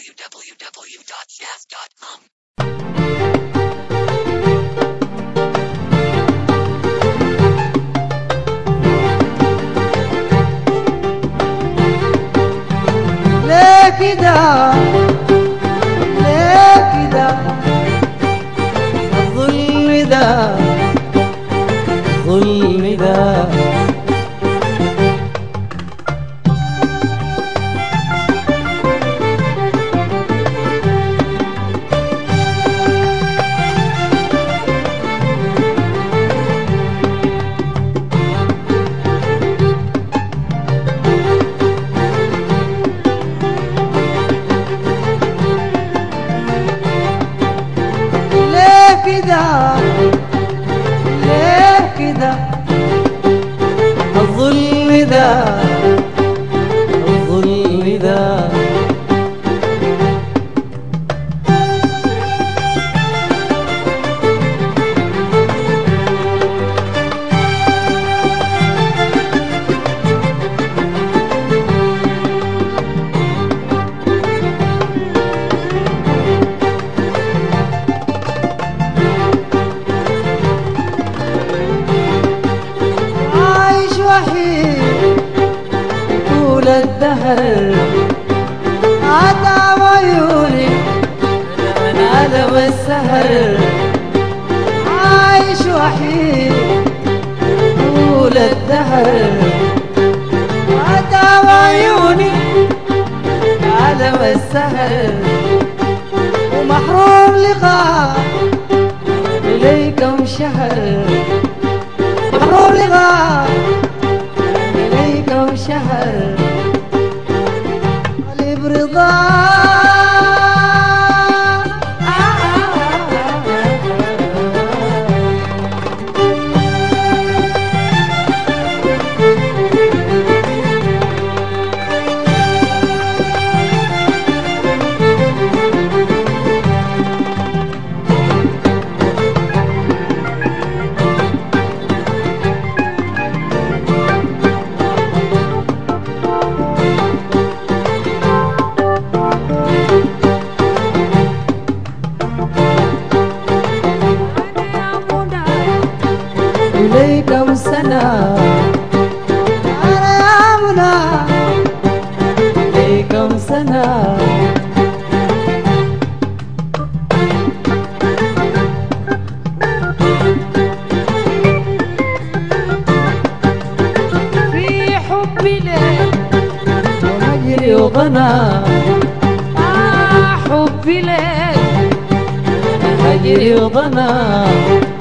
www.jazz.com. ليه كده ليه كده الظلم ده الظلم ده كده ليه كده الظلم ده الظلم ده طول الدهر عتاب عيوني من ألم السهر عايش وحيد طول الدهر عتاب عيوني من ألم السهر ومحروم لقاء إليكم شهر محروم لقاء إليكم شهر قلب رضا كم سنة أنا يا منى لي كم سنة في حبي لك وهجري وغنى حبي لك هجري وغنى